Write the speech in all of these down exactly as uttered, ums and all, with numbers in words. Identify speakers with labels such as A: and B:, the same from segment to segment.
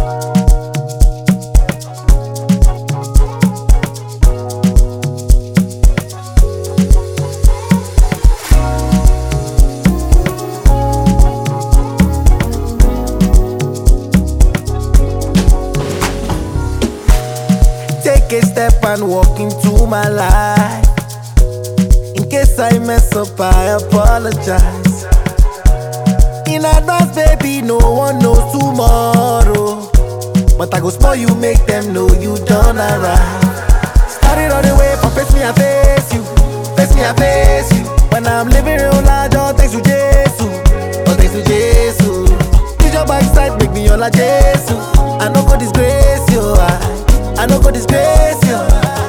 A: Take a step and walk into my life. In case I mess up, I apologize. In advance, baby, no one knows tomorrow. But I go spoil you, make them know you done alright. Started all the way from face me, I face you. Face me, I face you. When I'm living real life, all thanks to Jesus. All thanks to Jesus. Use your backside, make me all like Jesus. I no go disgrace you. I, I no go disgrace you.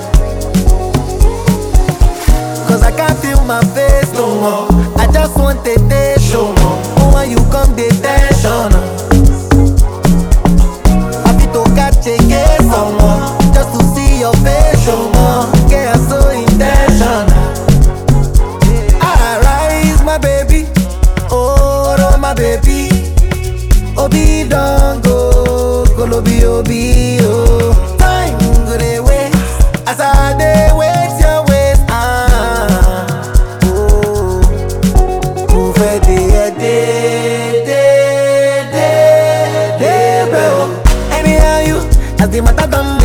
A: Cause I can't feel my face no more. I just want a day show more. When you come, the tension. I feel to catch a case someone just to see your face show more. Get so intentional. I rise, my baby. Oh, no, my baby. Obi don't go. Kolobi obi oh. Time go the way. As I dey wait your ways. Ah, oh. Move it day, day, day, day, day, bro. Anyhow you, as the matter done.